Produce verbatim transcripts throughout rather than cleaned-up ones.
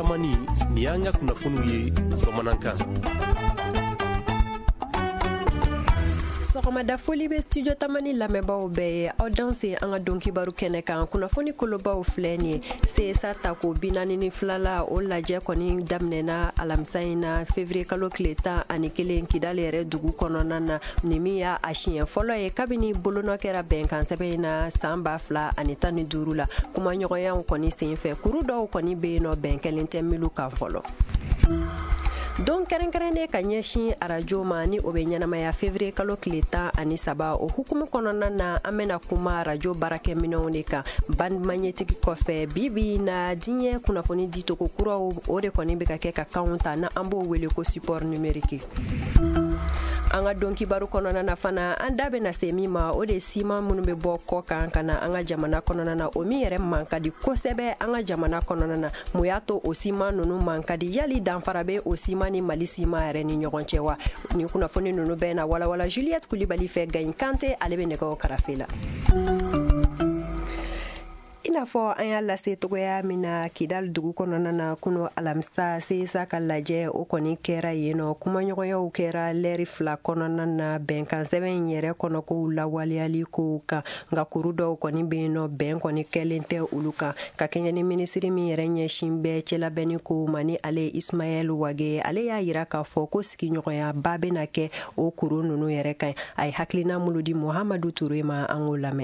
tamani ni y'an ka kunnafoniw ye bamanankan. Sɔgɔmada foli bɛ studio tamani lamɛnbaaw bɛɛ ye aw danse an ka don kibaru kɛnɛ kan kunnafoni kolobaw filɛ nin ye C S A ta ko bi naani ni fila la o lajɛ kɔni daminɛna alamisa in na février kalo tile tan ani kelen Kidali yɛrɛ dugu kɔnɔna na ni min y'a siɲɛ fɔlɔ ye kabini bolonɔ kɛra bɛnkan sɛbɛn in na san ba fila ani tan ni duuru la kumaɲɔgɔnyaw kɔni senfɛ kuru dɔw kɔni bɛ yen nɔ bɛn kɛlen tɛ milu kan fɔlɔ. Don kɛrɛnkɛrɛnnen ka ɲɛsin arajo ma ni o bɛ ɲɛnamaya février kalo tile tan ani saba o hukumu kɔnɔna na an bɛna kuma arajo baarakɛminɛnw de kan bandimaɲɛtigi kɔfɛ bi bi na diɲɛ kunnafoni ditogo kuraw o de kɔni bɛ ka kɛ ka kanw ta na an b'o wele ko support numérique. An ka don kibaru kɔnɔna na fana an da bɛna se min ma o de siman minnu bɛ bɔ kɔ kan ka na an ka jamana kɔnɔna na o min yɛrɛ man ka di kosɛbɛ an ka jamana kɔnɔna na mun y'a to o siman ninnu man ka di yali danfara bɛ o siman ni Mali siman yɛrɛ ni ɲɔgɔn cɛ wa ni kunnafoni ninnu bɛɛ na walawala Juliette Kulibali fɛ Gagne Kante ale bɛ nɛgɛw karafe la. I n'a fɔ an y'a lase togoya min na Kidali dugu kɔnɔna na kunu alamisa C S A ka lajɛ o kɔni kɛra yen nɔ kumaɲɔgɔnyaw kɛra lɛri fila kɔnɔna na bɛnkan sɛbɛn in yɛrɛ kɔnɔ ko lawaleyali ko kan nka kuru dɔw kɔni bɛ yen nɔ bɛn kɔni kɛlen tɛ olu kan ka kɛɲɛ ni minisiri min yɛrɛ ɲɛsin bɛɛ cɛlabɛnni ko ma ni ale Ismaël Wage ale y'a yira k'a fɔ ko sigiɲɔgɔnya ba bɛna kɛ o kuru ninnu yɛrɛ kan a ye hakilina minnu di Muhamadu Ture ma an k'o lamɛn.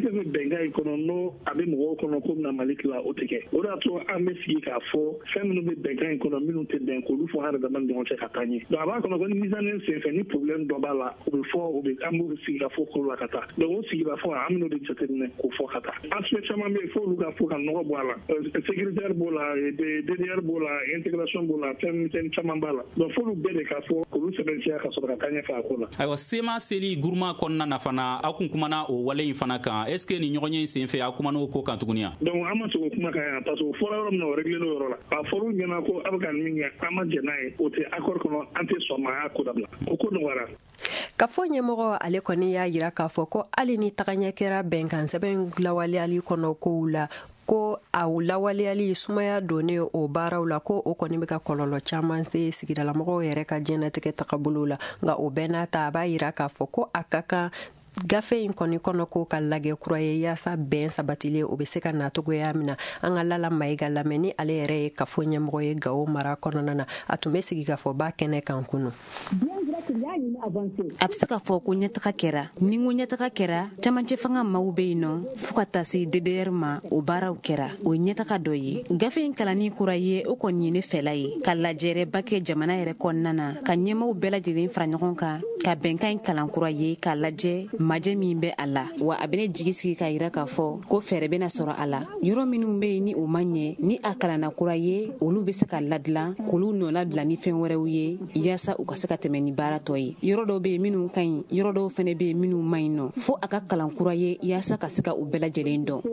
Kono ko na Mali kila o tɛ kɛ o de y'a to an bɛ sigi k'a fɔ fɛn minnu bɛ bɛnkan in kɔnɔ minnu tɛ bɛn k'olu fɔ hali dama ni ɲɔgɔn cɛ ka taa ɲɛ donc a b'a kɔnɔ ko ni mise en œuvre senfɛ ni problème dɔ b'a la o bɛ fɔ o bɛ an b'o sigi ka fɔ k'olu la ka taa donc o sigira fɔ an bɛn'o de jateminɛ k'o fɔ ka taa aspect caman bɛ yen fo olu ka fɔ ka nɔgɔ bɔ a la sécuritaire b'o la D D R b'o la intégration b'o la fɛn misɛnnin caman b'a la donc f'olu bɛɛ de ka fɔ k'olu sɛbɛntiya ka sɔrɔ ka taa ɲɛfɛ a ko la. Ayiwa sema seli groupement kɔnɔna na fana aw kun kumana o wale in fana kan est ce que ni ɲɔgɔn ye senfɛ aw kumana o ko kan tuguni wa. Donc an ma sogo kuma kan yan parce que fɔlɔ yɔrɔ min na o réglé n'o yɔrɔ la a fɔr'u ɲɛna ko a bɛ ka min kɛ an ma jɛ n'a ye o tɛ accord kɔnɔ an tɛ sɔn ma a y'a ko dabila o ko nɔgɔyara. Ka fɔ ɲɛmɔgɔ ale kɔni y'a yira k'a fɔ ko hali ni tagaɲɛ kɛra bɛnkan sɛbɛn lawaleyali kɔnɔ kow la ko a lawaleyali sumaya donnen o baaraw la ko o kɔni bɛ ka kɔlɔlɔ caman se sigidalamɔgɔw yɛrɛ ka diɲɛnatigɛ tagabolo la nka o bɛɛ n'a ta a b'a yira k'a fɔ ko a ka kan gafe in kɔni kɔnɔ ko ka lagɛ kura ye yaasa bɛn sabatilen o bɛ se ka natogoya min na an ka Lala Mayiga lamɛn ni ale yɛrɛ ye kafo ɲɛmɔgɔ ye Gawo mara kɔnɔna na a tun bɛ sigi ka fɔ ba kɛnɛ kan kunu. A bɛ se ka fɔ ko ɲɛtaga kɛra ni ko ɲɛtaga kɛra camancɛ fanga maaw bɛ yen nɔ fo ka taa se D D R ma o baaraw kɛra o ye ɲɛtaga dɔ ye gafe in kalanni kura ye o kɔni ye ne fɛla ye ka lajɛrɛba kɛ jamana yɛrɛ kɔnɔna na ka ɲɛmaaw bɛɛ lajɛlen fara ɲɔgɔn kan ka bɛnkan in kalan kura ye k'a lajɛ majɛ min bɛ a la wa a bɛ ne jigi sigi ka yira k'a fɔ ko fɛɛrɛ bɛna sɔrɔ a la yɔrɔ minnu bɛ yen ni o ma ɲɛ ni a kalanna kura ye olu bɛ se ka ladilan k'olu nɔ labila ni fɛn wɛrɛw ye yaasa u ka se ka tɛmɛ ni baara tɔ ye yɔrɔ dɔw bɛ yen minnu ka ɲi yɔrɔ dɔw fana bɛ yen minnu ma ɲi nɔ fo a ka kalan kura ye yaasa ka se ka u bɛɛ lajɛlen dɔn.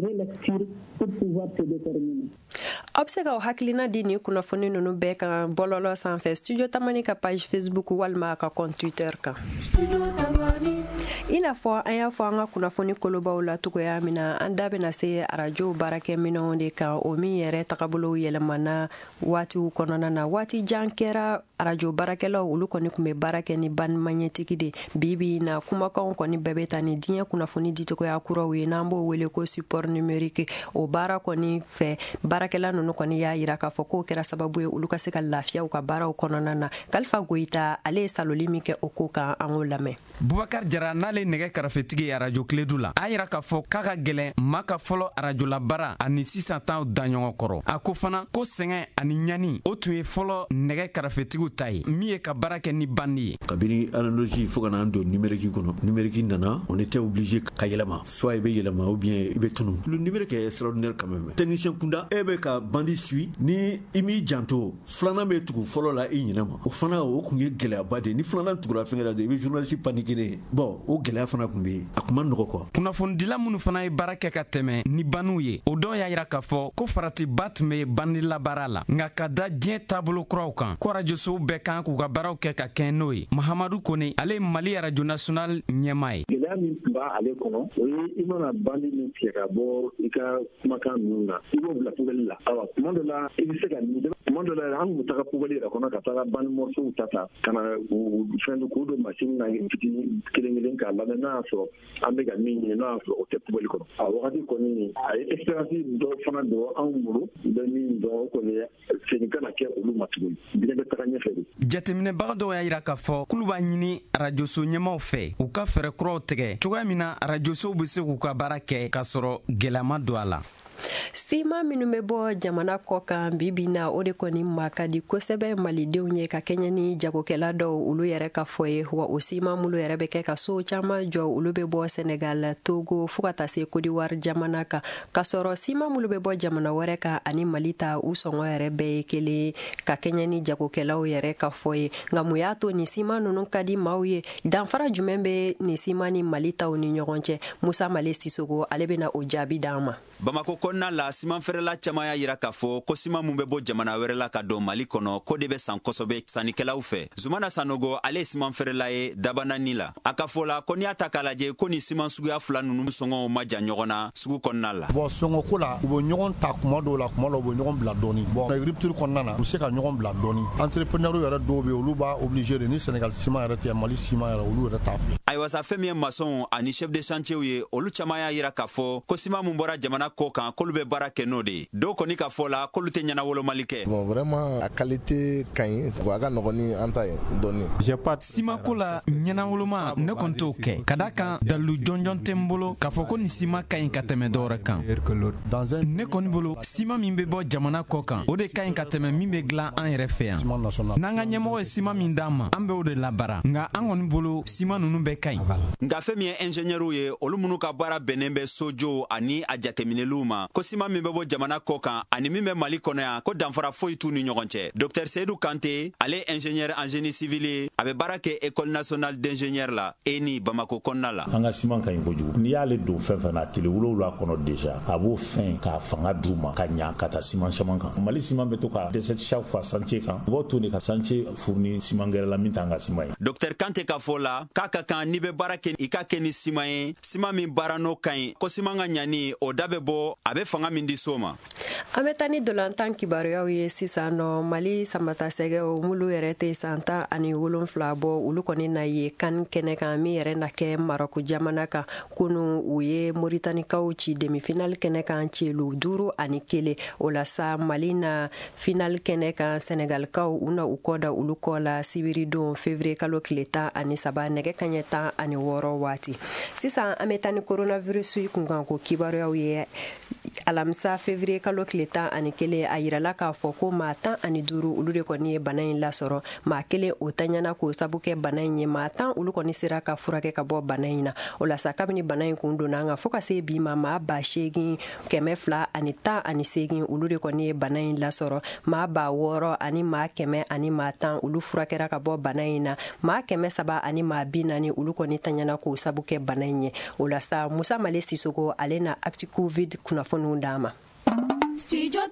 Aw bɛ se ka hakilina di ni kunnafoni ninnu bɛɛ kan bɔlɔlɔ sanfɛ studio tamani ka page Facebook walima a ka compte Twitter kan. I n'a fɔ an y'a fɔ an ka kunnafoni kolobaw la cogoya min na an da bɛna se arajo baarakɛminɛnw de kan o min yɛrɛ tagabolo yɛlɛmana waatiw kɔnɔna na waati jan kɛra arajo baarakɛlaw olu kɔni tun bɛ baara kɛ ni bandimaɲɛtigi de bi bi in na kumakanw kɔni bɛɛ bɛ taa ni diɲɛ kunnafoni ditogoya kuraw ye n'an b'o wele ko support numérique o baara kɔni fɛ baarakɛla ninnu kɔni y'a yira k'a fɔ k'o kɛra sababu ye olu ka se ka lafiya u ka baaraw kɔnɔna na Kalifa Goyita ale ye saloli min kɛ o ko kan an k'o lamɛn. Bubakar Jara n'ale nɛgɛ karafetigi ye arajo Kiledu la a yira k'a fɔ k'a ka gɛlɛn maa ka fɔlɔ arajo la baara ani sisan taw da ɲɔgɔn kɔrɔ a ko fana ko sɛgɛn ani ɲani o tun ye fɔlɔ nɛgɛ karafetigiw ta ye min ye ka baara kɛ ni bandi ye kabini analogie fo ka n'an don numérique kɔnɔ numérique nana on était obligé ka yɛlɛma soit i bɛ yɛlɛma ou bien i bɛ tunu le numérique est extraordinaire quand même technicien kunda e bɛ ka bandi suit ni i m'i janto filanan bɛ tugu fɔlɔ la i ɲinɛ ma o fana o tun ye gɛlɛyaba de ni filanan tugura fɛngɛ la de i bɛ journaliste paniqué bon o gɛlɛya fana tun bɛ yen a tun ma nɔgɔ quoi kunnafonidila minnu fana ye baara kɛ ka tɛmɛ ni baniw ye o dɔw y'a yira k'a fɔ ko faratiba tun bɛ bandi labaara la nka ka da diɲɛ taabolo kuraw kan ko arajosow bɛɛ kan k'u ka baaraw kɛ ka kɛɲɛ n'o ye Mahamadu Kone ale ye Mali arajo national ɲɛmaa ye gɛlɛya gɛlɛya min tun b'a ale kɔnɔ o ye i mana bandi min tigɛ ka bɔ i ka kumakan ninnu na i b'o bila poubelle la awa tuma dɔ la i bɛ se ka tuma dɔ la an kun taga poubelle yɛrɛ kɔnɔ ka taga bandi morceau ta ta ka na fɛn k'o don machine na fitinin kelen kelen k'a lamɛn n'a y'a sɔrɔ an bɛ ka min ɲini n'a y'a sɔrɔ o tɛ poubelle kɔnɔ a wagati kɔni a ye expérience dɔ fana dɔ anw bolo bɛ min dɔn o kɔni segin kana kɛ olu ma tuguni diinɛ bɛ taga ɲɛfɛ de. Jateminɛbaga dɔw y'a yira k'a fɔ k'olu b'a ɲini arajoso ɲɛmaw fɛ u ka fɛɛrɛ kuraw tigɛ cogoya min na arajosow bɛ se k'u ka baara kɛ k'a sɔrɔ gɛlɛya don a la. Sima minnu bɛ bɔ jamana kɔ kan bibi na o de kɔni ma ka di kosɛbɛ malidenw ye ka kɛɲɛ ni jagokɛla dɔw olu yɛrɛ ka fɔ ye wa o sima minnu yɛrɛ bɛ kɛ ka so caman jɔ olu bɛ bɔ Senegal, Togo fo ka taa se Côte d'Ivoire jamana kan ka sɔrɔ sima minnu bɛ bɔ jamana wɛrɛ kan ani Mali ta u sɔngɔ yɛrɛ bɛɛ ye kelen ka kɛɲɛ ni jagokɛlaw yɛrɛ ka fɔ ye nka mun y'a to ni sima ninnu ka di maaw ye danfara jumɛn bɛ ni sima ni Mali taw ni ɲɔgɔn cɛ Musa Male Sisoko ale bɛna o jaabi d'an ma. Bamako kɔnɔna la siman feerela caman y'a yira k'a fɔ ko siman mun bɛ bɔ jamana wɛrɛ la ka don Mali kɔnɔ ko de bɛ san kosɛbɛ sannikɛlaw fɛ. Zumana Sanogo ale ye siman feerela ye Dabanani la. A ka fɔ la ko n'i y'a ta k'a lajɛ ko ni siman suguya fila ninnu sɔngɔw ma jan ɲɔgɔn na sugu kɔnɔna la. Bon sɔngɔ ko la u bɛ ɲɔgɔn ta kuma dɔw la kuma dɔw u bɛ ɲɔgɔn bila dɔɔni. Bon rupture kɔnɔna na u bɛ se ka ɲɔgɔn bila dɔɔni. Entrepreneur yɛrɛ dɔw bɛ yen olu b'a obligé de ni Senegal siman yɛrɛ tɛ Mali siman yɛrɛ olu yɛrɛ t'a fɛ. Ayiwa sa fɛn min ye maçon ani chef de chantier ye olu caman y'a yira k'a fɔ ko siman mun bɔra jamana kɔ kan k'olu bɛ baara kɛ n'o de ye. Dɔw kɔni ka fɔ la k'olu tɛ ɲɛnawolomali kɛ. Bon vraiment a qualité ka ɲi a ka nɔgɔn ni an ta ye dɔɔni. Siman ko la ɲɛnawoloma ne kɔni t'o kɛ ka d'a kan dalu jɔnjɔn tɛ n bolo k'a fɔ ko ni siman ka ɲi ka tɛmɛ dɔ wɛrɛ kan. Ne kɔni bolo siman min bɛ bɔ jamana kɔ kan o de ka ɲi ka tɛmɛ min bɛ dilan an yɛrɛ fɛ yan. N'an ka ɲɛmɔgɔ ye siman min d'an ma an bɛ o de labara nka an kɔni bolo siman ninnu bɛɛ ka ɲi. Nka fɛn min ye ingénieur ye olu minnu ka baara bɛnnen bɛ sojo ani a jateminɛliw ma ko siman min bɛ bɔ jamana kɔ kan ani min bɛ Mali kɔnɔ yan ko danfara foyi t'u ni ɲɔgɔn cɛ. Docteur Seydou Kanté ale ye ingénieur en génie civil ye a bɛ baara kɛ école nationale d'ingénieur la E N I Bamako kɔnɔna la. An ka siman ka ɲi kojugu n'i y'ale don fɛn fɛn na tile wolonwula kɔnɔ déjà a b'o fɛn k'a fanga d'u ma ka ɲa ka taa siman caman kan. Mali siman bɛ to ka dɛsɛ chaque fois chantier kan u b'o to ni ka chantier fourni siman gɛrɛ la min t'an ka siman ye. Docteur Kanté ka fɔ la k'a ka kan n'i bɛ baara kɛ i ka kɛ ni siman ye siman min baara n'o ka ɲi ko siman ka ɲani o da bɛ bɔ a bɛ fanga min di so ma. An bɛ taa ni dolantan kibaruyaw ye sisan nɔ Mali sambatasɛgɛw mulu yɛrɛ tɛ san tan ani wolonfila bɔ olu kɔni na ye kan kɛnɛ kan min yɛrɛ na kɛ Marɔku jamana kan kunu u ye Moritanikaw ci demi-finale kɛnɛ kan celu duuru ani kelen o la sa Mali na finale kɛnɛ kan Senegalikaw u na u kɔda olu kɔ la sibiridon février kalo tile tan ani saba nɛgɛ kaɲɛ tan ani wɔɔrɔ waati. Sisan an bɛ taa ni coronavirus kunkanko kibaruyaw ye alamisa février kalo tile tan ani kelen a yirala k'a fɔ ko maa tan ani duuru olu de kɔni ye bana in lasɔrɔ maa kelen o tanyana k'o sabu kɛ bana in ye maa tan olu kɔni sera ka furakɛ ka bɔ bana in na o la sa kabini bana in kun donna an kan fo ka se bi ma maa ba seegin kɛmɛ fila ani tan ani seegin olu de kɔni ye bana in lasɔrɔ maa ba wɔɔrɔ ani maa kɛmɛ ani maa tan olu furakɛra ka bɔ bana in na maa kɛmɛ saba ani maa bi naani olu kɔni tanyana k'o sabu kɛ bana in ye o la sa Musa Male Sisoko ale na acti covid kunnafoniw d'an ma. Studio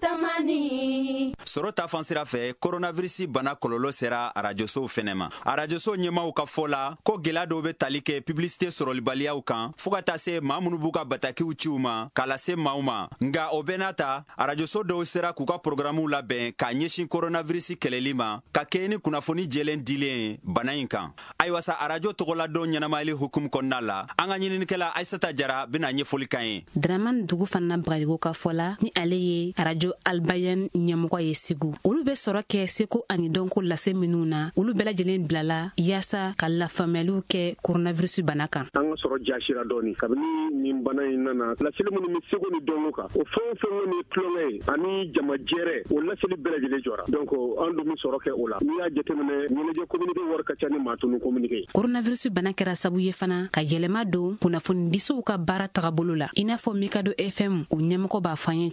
Tamani. Soro ta fan sira fɛ coronavirus bana kɔlɔlɔ sera arajosow fɛnɛ ma. Arajoso ɲɛmaw ka fɔ la ko gɛlɛya dɔw bɛ tali kɛ publicité sɔrɔlibaliyaw kan fo ka taa se maa minnu b'u ka batakiw ciw ma k'a lase maaw ma. Nga o bɛɛ n'a ta arajoso dɔw sera k'u ka programmew labɛn k'a ɲɛsin coronavirus kɛlɛli ma ka kɛ ni kunnafoni jɛlen dilen bana in kan. Ayiwa sa arajo tɔgɔladon ɲɛnamayali hukumu kɔnɔna la an ka ɲininikɛla Aissata Jara bɛna ɲɛfɔli kan ye. Dramane Dugu fana Bagayogo ka fɔ la ni ale ye arajo Albayan ɲɛmɔgɔ ye Segu olu bɛ sɔrɔ kɛ seko ani dɔnko lase minnu na olu bɛɛ lajɛlen bilala yaasa ka lafaamuyaliw kɛ coronavirus bana kan. An ka sɔrɔ jasira dɔɔni kabini nin bana in nana laseli minnu bɛ seko ni dɔnko kan o fɛn o fɛn ni tulonkɛ ye ani jamajɛrɛ o laseli bɛɛ lajɛlen jɔra donc an dun bɛ sɔrɔ kɛ o la n'i y'a jateminɛ ɲɛnajɛ communiqué wari ka ca ni maatunu communiqué. Coronavirus bana kɛra sabu ye fana ka yɛlɛma don kunnafoni disow ka baara tagabolo la i n'a fɔ Mikado F M o ɲɛmɔgɔ b'a fɔ an ye cogo min na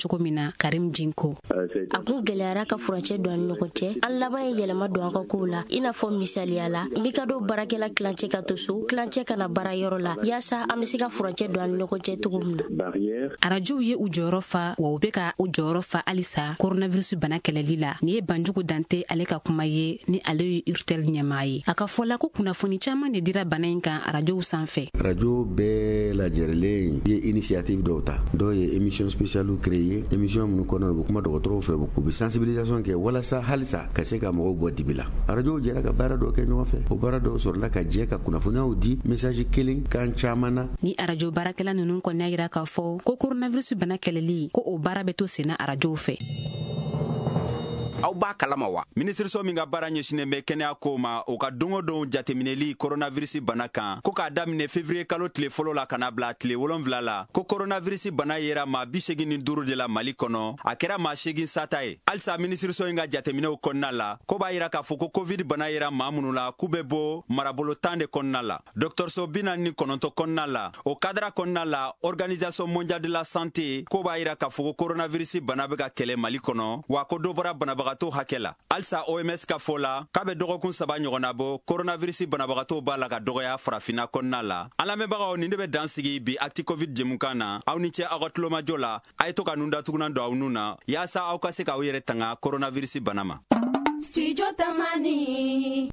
na Karim Jinko. A kun gɛlɛyara ka furancɛ don an ɲɔgɔn cɛ. An laban ye yɛlɛma don an ka kow la. I n'a fɔ misaliya la, n bɛ ka don baarakɛla kilancɛ ka to so, kilancɛ kana baara yɔrɔ la. Yaasa an bɛ se ka furancɛ don an ɲɔgɔn cɛ cogo min na. Arajow ye u jɔyɔrɔ fa wa u bɛ ka u jɔyɔrɔ fa halisa coronavirus bana kɛlɛli la. Ni ye Banjugu Dante ale ka kuma ye ni ale ye U R T E L ɲɛmaa ye. A ka fɔla ko kunnafoni caman de dira bana in kan arajow sanfɛ. Radio bɛɛ lajɛrɛlen ye initiative dɔw ta. Dɔw ye émission spéciale créée, émission minnu kɔnɔ u bɛ kuma dɔgɔtɔrɔw fɛ u bɛ sensibilisation kɛ walasa halisa ka se ka mɔgɔw bɔ dibi la. Arajow jɛra ka baara dɔw kɛ ɲɔgɔn fɛ. O baara dɔw sɔrɔla ka jɛ ka kunnafoniyaw di message kelen kan caman na. Ni arajo baarakɛla ninnu kɔni y'a yira k'a fɔ ko coronavirus bana kɛlɛli ko o baara bɛ to senna arajow fɛ. Aw b'a kalama wa minisiriso min ka baara ɲɛsinen bɛ kɛnɛya ko ma o ka don o don jateminɛli coronavirus bana kan ko k'a daminɛ février kalo tile fɔlɔ la kana bila tile wolonwula la ko coronavirus bana yera maa bi segin ni duuru de la Mali kɔnɔ a kɛra maa segin sata ye halisa minisiriso in ka jateminɛw kɔnɔna la ko b'a yira k'a fɔ ko covid bana yera maa minnu la k'u bɛ bɔ marabolo tan de kɔnɔna la dɔgɔtɔrɔso bi naani ni kɔnɔntɔn kɔnɔna la o kadira kɔnɔna la organisation mondiale de la santé ko b'a yira k'a fɔ ko coronavirus bana bɛ ka kɛlɛ Mali kɔnɔ wa ko dɔ bɔra banabagatɔ hakɛ la halisa O M S ka fɔ la k'a bɛ dɔgɔkun saba ɲɔgɔnna bɔ coronavirus banabagatɔw b'a la ka dɔgɔya farafinna kɔnɔna la an lamɛnbagaw nin de bɛ dan sigi bi Actu Covid jɛmukan na aw ni cɛ aw ka tulomajɔ la a ye to ka nun datugunan don aw nun na yaasa aw ka se k'aw yɛrɛ tanga coronavirus bana ma. Studio Tamani.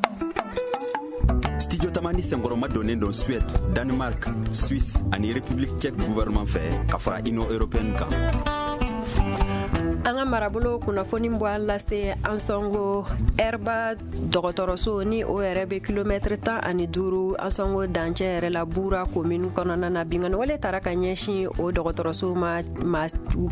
Studio Tamani senkɔrɔma donnen don Suède, Danemark, Suisse ani République tchèque gouvernement fɛ ka fara Union européenne kan. An ka marabolo kunnafoni bɔ an lase an sɔngo Herba dɔgɔtɔrɔso ni o yɛrɛ bɛ kilomɛtiri tan ani duuru an sɔngo dancɛ yɛrɛ la Bura komini kɔnɔna na bingani wale taara ka ɲɛsin o dɔgɔtɔrɔso ma ma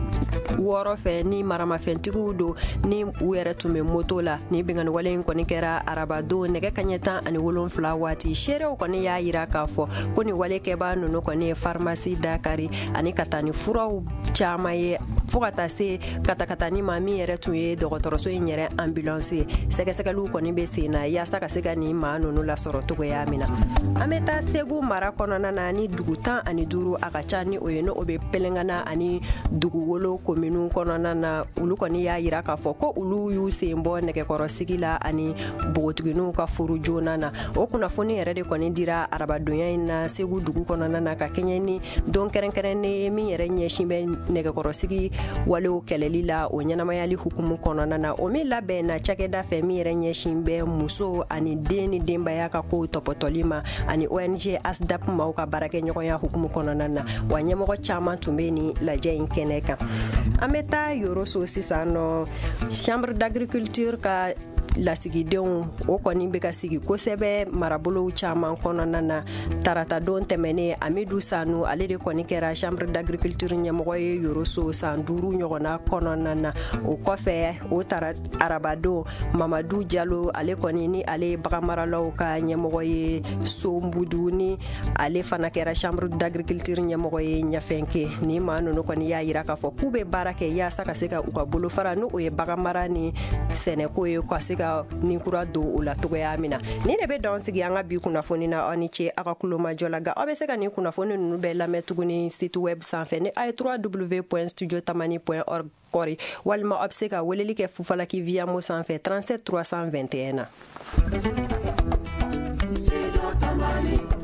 wɔɔrɔ fɛ ni maramafɛntigiw don ni u yɛrɛ tun bɛ moto la ni bingani wale in kɔni kɛra arabadon nɛgɛ kaɲɛ tan ani wolonfila waati seerew kɔni y'a yira k'a fɔ ko ni walekɛbaa ninnu kɔni ye farimasi dakari ani ka taa ni furaw caman ye fo ka taa se katakatani ma min yɛrɛ tun ye dɔgɔtɔrɔso in yɛrɛ ambulance ye sɛgɛsɛgɛliw kɔni bɛ sen na yaasa ka se ka nin maa ninnu lasɔrɔ cogoya min na an bɛ taa Segu mara kɔnɔna na ni dugu tan ani duuru a ka ca ni o ye no o bɛ Pelengana ani dugu wolo kominiw kɔnɔna na olu kɔni y'a yira k'a fɔ ko olu y'u sen bɔ nɛgɛkɔrɔsigi la ani bogotigininw ka furu joona na o kunnafoni yɛrɛ de kɔni dira arabadonya in na Segu dugu kɔnɔna na ka kɛɲɛ ni don kɛrɛnkɛrɛnnen ye min yɛrɛ ɲɛsin bɛ nɛgɛkɔrɔsigi walew kɛlɛli la o ɲɛnamayali hukumu kɔnɔna na o min labɛn na cakɛda fɛ min yɛrɛ ɲɛsin bɛ muso ani den ni denbaya ka kow tɔpɔtɔli ma ani O N G A S D A P maaw ka baarakɛɲɔgɔnya hukumu kɔnɔna na wa ɲɛmɔgɔ caman tun bɛ ni lajɛ in kɛnɛ kan an bɛ taa Yoroso sisan nɔ Chambre d'agriculture ka lasigidenw o kɔni bɛ ka sigi kosɛbɛ marabolow caman kɔnɔna na tarata don tɛmɛnen Amidu Sanu ale de kɔni kɛra Chambre d'agriculture ɲɛmɔgɔ ye Yoroso san duuru ɲɔgɔnna kɔnɔna na o kɔfɛ o tara arabadon Mamadu Jalo ale kɔni ni ale ye baganmaralaw ka ɲɛmɔgɔ ye Sombudu ni ale fana kɛra Chambre d'agriculture ɲɛmɔgɔ ye Ɲafɛnke ni maa ninnu kɔni y'a yira k'a fɔ k'u bɛ baara kɛ yaasa ka se ka u ka bolofara n'o ye baganmara ni sɛnɛko ye ka se ka nin kura don o la togoya min na ni de bɛ dɔn sigi an ka bi kunnafoni na aw ni ce aw ka kulomajɔ la nka aw bɛ se ka nin kunnafoni ninnu bɛɛ lamɛn tuguni site web sanfɛ ni a ye w w w point studio tamani point org kɔri walima aw bɛ se ka weleli kɛ Fufalaki via mo sanfɛ trente-sept trois cent vingt et un na.